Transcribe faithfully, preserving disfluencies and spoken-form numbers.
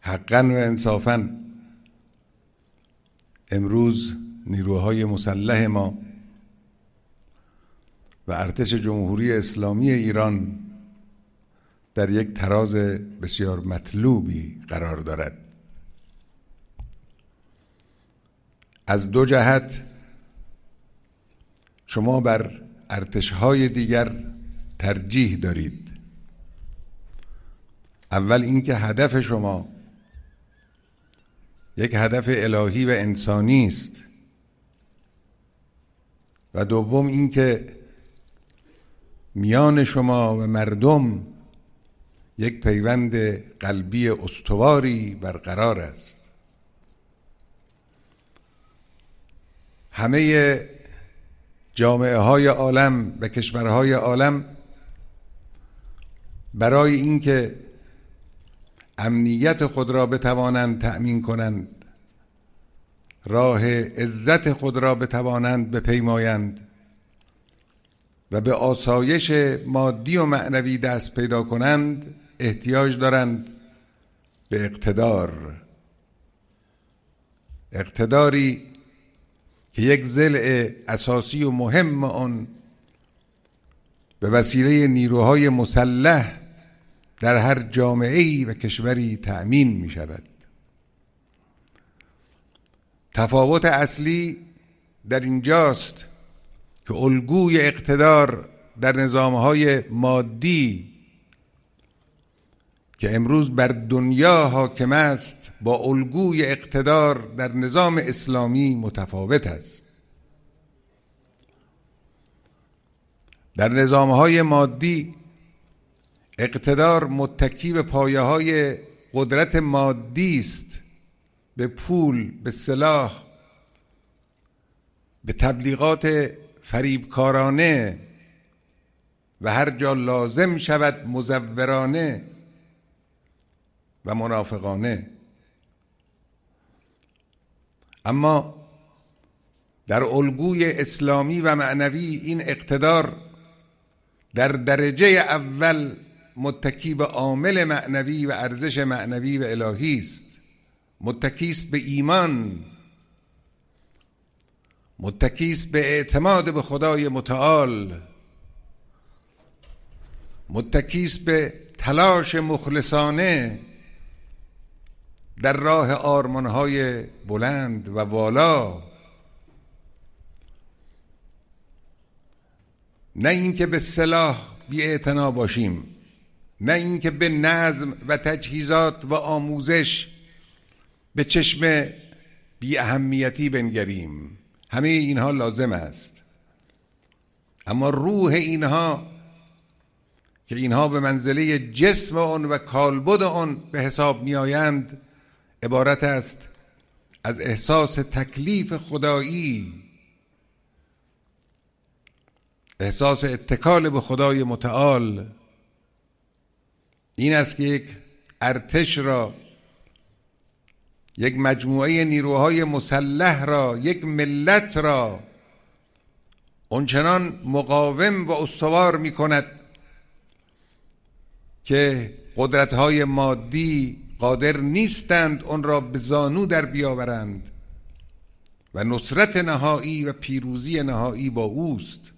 حقاً و انصافاً امروز نیروهای مسلح ما و ارتش جمهوری اسلامی ایران در یک تراز بسیار مطلوبی قرار دارد. از دو جهت شما بر ارتش‌های دیگر ترجیح دارید. اول اینکه هدف شما یک هدف الهی و انسانی است و دوم اینکه میان شما و مردم یک پیوند قلبی استواری برقرار است. همه جامعه های عالم و کشورهای عالم برای اینکه امنیت خود را بتوانند تأمین کنند، راه عزت خود را بتوانند بپیمایند و به آسایش مادی و معنوی دست پیدا کنند، احتیاج دارند به اقتدار. اقتداری که یک ضلع اساسی و مهم آن به وسیله نیروهای مسلح در هر جامعه‌ای و کشوری تأمین می شود. تفاوت اصلی در اینجاست که الگوی اقتدار در نظامهای مادی که امروز بر دنیا حاکم است با الگوی اقتدار در نظام اسلامی متفاوت است. در نظامهای مادی اقتدار متکی به پایه‌های قدرت مادی است، به پول، به سلاح، به تبلیغات فریبکارانه و هر جا لازم شود مزورانه و منافقانه. اما در الگوی اسلامی و معنوی این اقتدار در درجه اول متکی به عامل معنوی و ارزش معنوی و الهی است، متکی است به ایمان، متکی است به اعتماد به خدای متعال، متکی است به تلاش مخلصانه در راه آرمان‌های بلند و والا، نه اینکه به سلاح بی‌اعتنا باشیم، نه اینکه به نظم و تجهیزات و آموزش به چشم بی اهمیتی بنگریم. همه اینها لازم است، اما روح اینها که اینها به منزله جسم آن و کالبد آن به حساب می آیند عبارت است از احساس تکلیف خدایی، احساس اتکال به خدای متعال. این است که یک ارتش را، یک مجموعه نیروهای مسلح را، یک ملت را اونچنان مقاوم و استوار می کند که قدرت‌های مادی قادر نیستند اون را به زانو در بیاورند و نصرت نهایی و پیروزی نهایی با اوست.